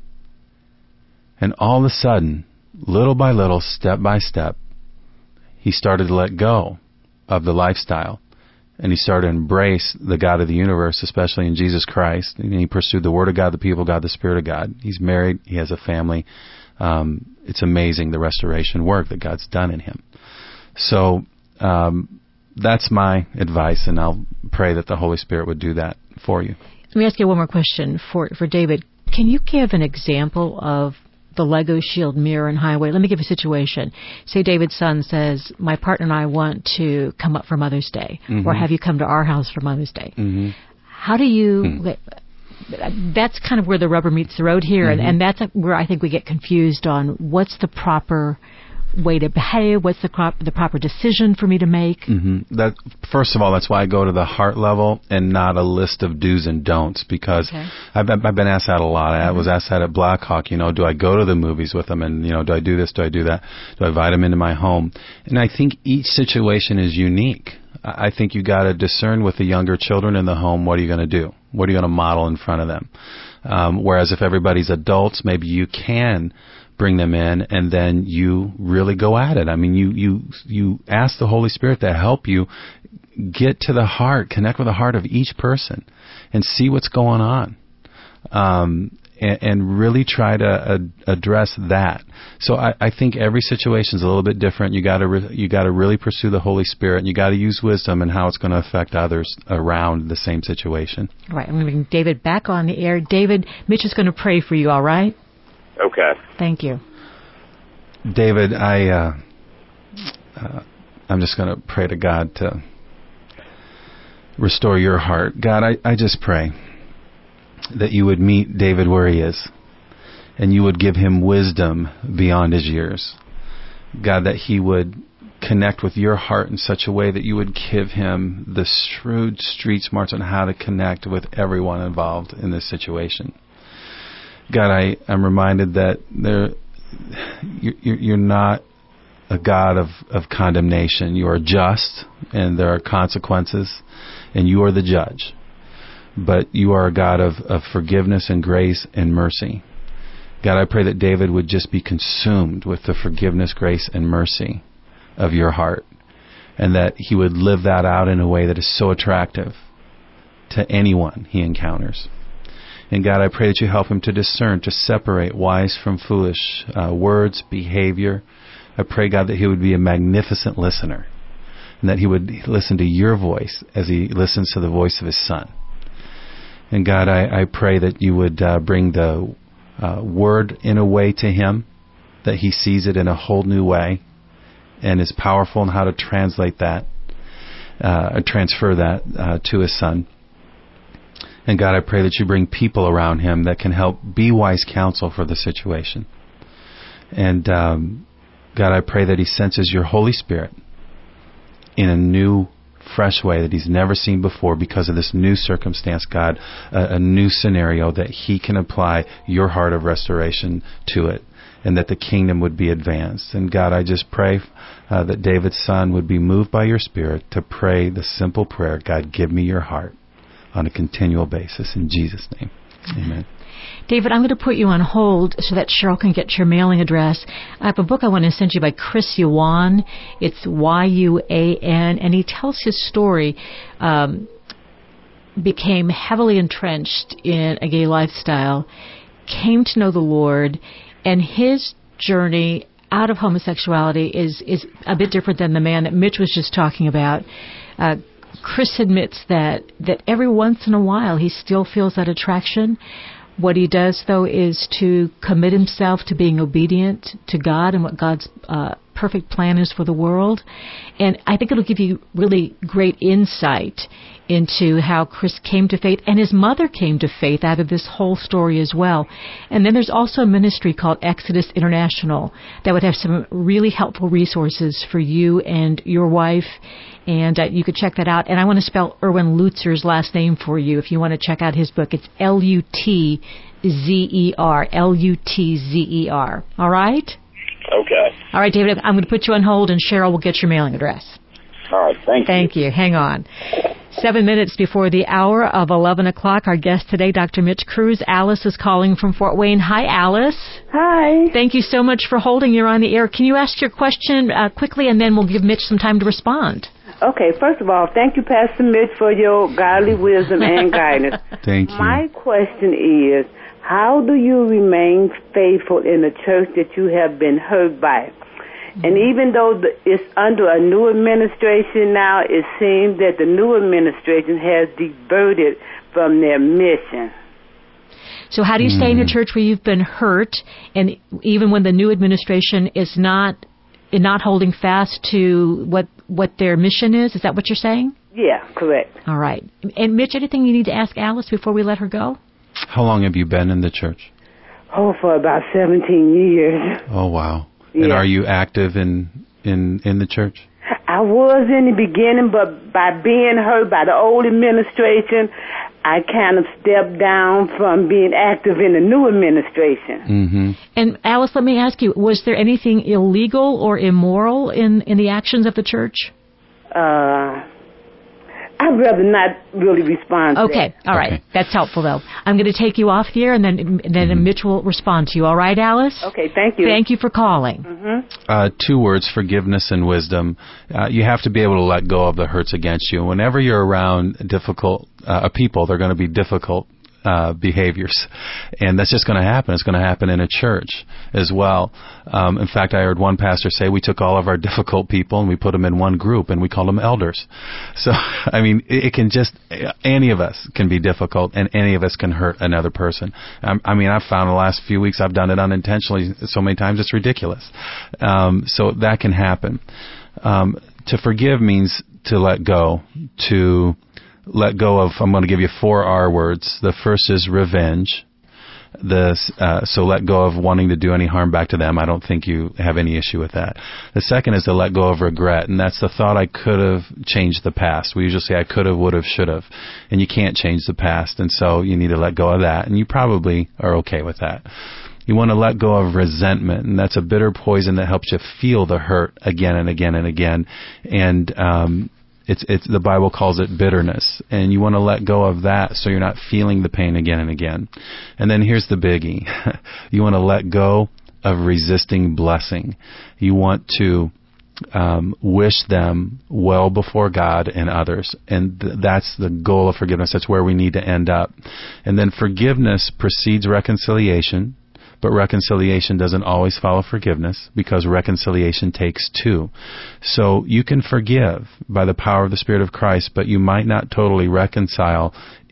And all of a sudden, little by little, step by step, he started to let go of the lifestyle. And he started to embrace the God of the universe, especially in Jesus Christ. And he pursued the Word of God, the people of God, the Spirit of God. He's married. He has a family. It's amazing the restoration work that God's done in him. So that's my advice, and I'll pray that the Holy Spirit would do that for you. Let me ask you one more question for David. Can you give an example of the Lego shield, mirror, and highway? Let me give a situation. Say David's son says, my partner and I want to come up for Mother's Day, or have you come to our house for Mother's Day. How do you... That's kind of where the rubber meets the road here, and that's where I think we get confused on what's the proper way to behave, what's the proper decision for me to make. That, first of all, that's why I go to the heart level and not a list of do's and don'ts, because I've been asked that a lot. I was asked that at Blackhawk, do I go to the movies with them, and do I do this, do I do that, do I invite them into my home? And I think each situation is unique. I think you got to discern with the younger children in the home, what are you going to do? What are you going to model in front of them? Whereas if everybody's adults, maybe you can bring them in, and then you really go at it. I mean, you ask the Holy Spirit to help you get to the heart, connect with the heart of each person, and see what's going on, and really try to address that. So I think every situation is a little bit different. You got to really pursue the Holy Spirit, and you got to use wisdom and how it's going to affect others around the same situation. All right, I'm going to bring David back on the air. David, Mitch is going to pray for you. All right. Okay. Thank you. David, I'm just going to pray to God to restore your heart. God, I just pray that you would meet David where he is, and you would give him wisdom beyond his years. God, that he would connect with your heart in such a way that you would give him the shrewd street smarts on how to connect with everyone involved in this situation. God, I'm reminded that you're not a God of condemnation. You are just, and there are consequences, and you are the judge. But you are a God of forgiveness and grace and mercy. God, I pray that David would just be consumed with the forgiveness, grace, and mercy of your heart, and that he would live that out in a way that is so attractive to anyone he encounters. And God, I pray that you help him to discern, to separate wise from foolish words, behavior. I pray, God, that he would be a magnificent listener, and that he would listen to your voice as he listens to the voice of his son. And God, I pray that you would bring the word in a way to him that he sees it in a whole new way and is powerful in how to translate that, transfer that to his son. And God, I pray that you bring people around him that can help be wise counsel for the situation. And God, I pray that he senses your Holy Spirit in a new, fresh way that he's never seen before because of this new circumstance, God, a new scenario that he can apply your heart of restoration to it, and that the kingdom would be advanced. And God, I just pray that David's son would be moved by your Spirit to pray the simple prayer, God, give me your heart, on a continual basis. In Jesus' name, amen. David, I'm going to put you on hold so that Cheryl can get your mailing address. I have a book I want to send you by Chris Yuan. It's Y-U-A-N, and he tells his story. Became heavily entrenched in a gay lifestyle, came to know the Lord, and his journey out of homosexuality is a bit different than the man that Mitch was just talking about. Chris admits that every once in a while he still feels that attraction. What he does, though, is to commit himself to being obedient to God and what God's perfect plan is for the world. And I think it'll give you really great insight into how Chris came to faith, and his mother came to faith out of this whole story as well. And then there's also a ministry called Exodus International that would have some really helpful resources for you and your wife, and you could check that out. And I want to spell Erwin Lutzer's last name for you if you want to check out his book. It's L-U-T-Z-E-R, L-U-T-Z-E-R. All right? Okay. All right, David, I'm going to put you on hold, and Cheryl will get your mailing address. All right, thank you. Thank you. Hang on. 7 minutes before the hour of 11 o'clock, our guest today, Dr. Mitch Cruz. Alice is calling from Fort Wayne. Hi, Alice. Hi. Thank you so much for holding. You're on the air. Can you ask your question quickly, and then we'll give Mitch some time to respond? Okay, first of all, thank you, Pastor Mitch, for your godly wisdom and guidance. Thank you. My question is, how do you remain faithful in the church that you have been hurt by? And even though it's under a new administration now, it seems that the new administration has diverted from their mission. So how do you stay in a church where you've been hurt, and even when the new administration is not holding fast to what their mission is? Is that what you're saying? Yeah, correct. All right. And Mitch, anything you need to ask Alice before we let her go? How long have you been in the church? Oh, for about 17 years. Oh, wow. Yeah. And are you active in the church? I was in the beginning, but by being hurt by the old administration, I kind of stepped down from being active in the new administration. Mm-hmm. And Alice, let me ask you, was there anything illegal or immoral in the actions of the church? I'd rather not really respond to Okay, that. all right. Okay. That's helpful, though. I'm going to take you off here, and then Mitch will respond to you. All right, Alice? Okay, thank you. Thank you for calling. Mm-hmm. 2 words, forgiveness and wisdom. You have to be able to let go of the hurts against you. Whenever you're around difficult people, they're going to be difficult behaviors. And that's just going to happen. It's going to happen in a church as well. In fact, I heard one pastor say we took all of our difficult people and we put them in one group and we called them elders. So, I mean, it can just, any of us can be difficult and any of us can hurt another person. I mean, I've found the last few weeks I've done it unintentionally so many times it's ridiculous. So that can happen. To forgive means to let go, to let go of, I'm going to give you 4 R words. The first is revenge. So let go of wanting to do any harm back to them. I don't think you have any issue with that. The second is to let go of regret, and that's the thought I could have changed the past. We usually say I could have, would have, should have, and you can't change the past, and so you need to let go of that, and you probably are okay with that. You want to let go of resentment, and that's a bitter poison that helps you feel the hurt again and again and again, and it's the Bible calls it bitterness, and you want to let go of that so you're not feeling the pain again and again. And then here's the biggie. You want to let go of resisting blessing. You want to wish them well before God and others, and that's the goal of forgiveness. That's where we need to end up. And then forgiveness precedes reconciliation. But reconciliation doesn't always follow forgiveness because reconciliation takes 2. So you can forgive by the power of the Spirit of Christ, but you might not totally reconcile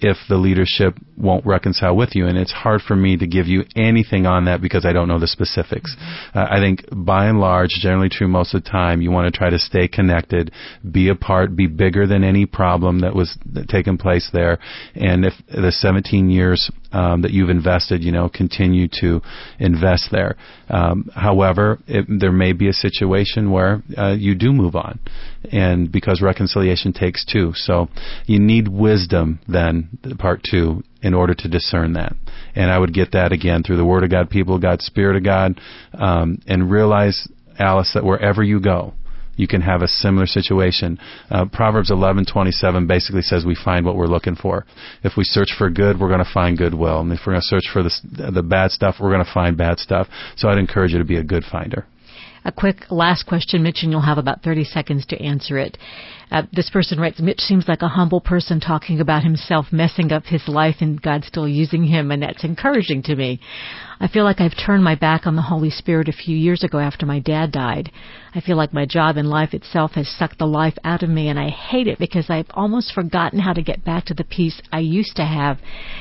if the leadership won't reconcile with you. And it's hard for me to give you anything on that because I don't know the specifics. I think by and large, generally true most of the time, you want to try to stay connected, be a part, be bigger than any problem that was taking place there. And if the 17 years that you've invested, continue to invest there. However, there may be a situation where you do move on, and because reconciliation takes two. So you need wisdom then, part two, in order to discern that. And I would get that again through the Word of God, people of God, Spirit of God, and realize, Alice, that wherever you go, you can have a similar situation. Proverbs 11:27 basically says we find what we're looking for. If we search for good, we're going to find goodwill. And if we're going to search for the bad stuff, we're going to find bad stuff. So I'd encourage you to be a good finder. A quick last question, Mitch, and you'll have about 30 seconds to answer it. This person writes, Mitch seems like a humble person talking about himself messing up his life and God still using him, and that's encouraging to me. I feel like I've turned my back on the Holy Spirit a few years ago after my dad died. I feel like my job and life itself has sucked the life out of me, and I hate it because I've almost forgotten how to get back to the peace I used to have,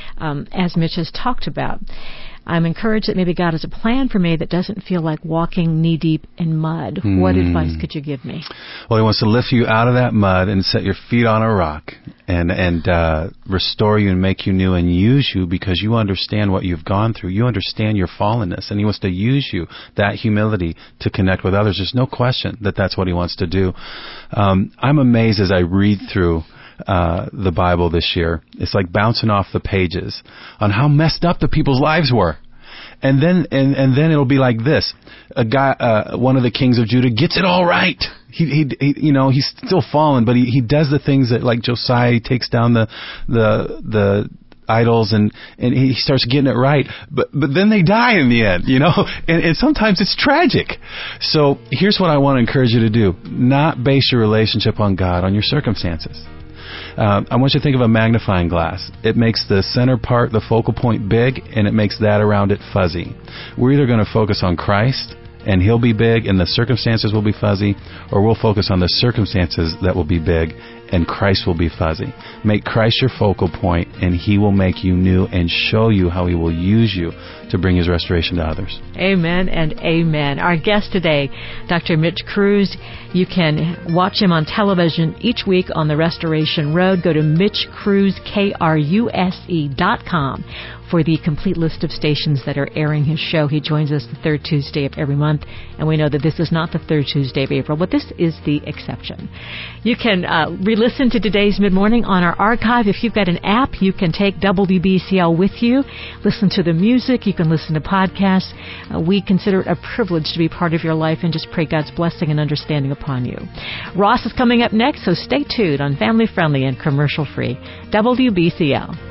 as Mitch has talked about. I'm encouraged that maybe God has a plan for me that doesn't feel like walking knee-deep in mud. What advice could you give me? Well, He wants to lift you out of that mud and set your feet on a rock and restore you and make you new and use you because you understand what you've gone through. You understand your fallenness, and He wants to use you, that humility, to connect with others. There's no question that that's what He wants to do. I'm amazed as I read through the Bible this year. It's like bouncing off the pages on how messed up the people's lives were. And then it'll be like this. A guy, one of the kings of Judah gets it all right. He's still fallen, but he does the things that, like Josiah, he takes down the idols and he starts getting it right. But then they die in the end, and sometimes it's tragic. So here's what I want to encourage you to do. Not base your relationship on God, on your circumstances. I want you to think of a magnifying glass. It makes the center part, the focal point, big, and it makes that around it fuzzy. We're either going to focus on Christ, and He'll be big, and the circumstances will be fuzzy, or we'll focus on the circumstances that will be big, and Christ will be fuzzy. Make Christ your focal point, and He will make you new and show you how He will use you to bring His restoration to others. Amen and amen. Our guest today, Dr. Mitch Kruse. You can watch him on television each week on the Restoration Road. Go to MitchKruse.com for the complete list of stations that are airing his show. He joins us the third Tuesday of every month, and we know that this is not the third Tuesday of April, but this is the exception. You can re-listen to today's Mid-Morning on our archive. If you've got an app, you can take WBCL with you, listen to the music, you can listen to podcasts. We consider it a privilege to be part of your life and just pray God's blessing and understanding upon you. Ross is coming up next, so stay tuned on Family Friendly and Commercial Free WBCL.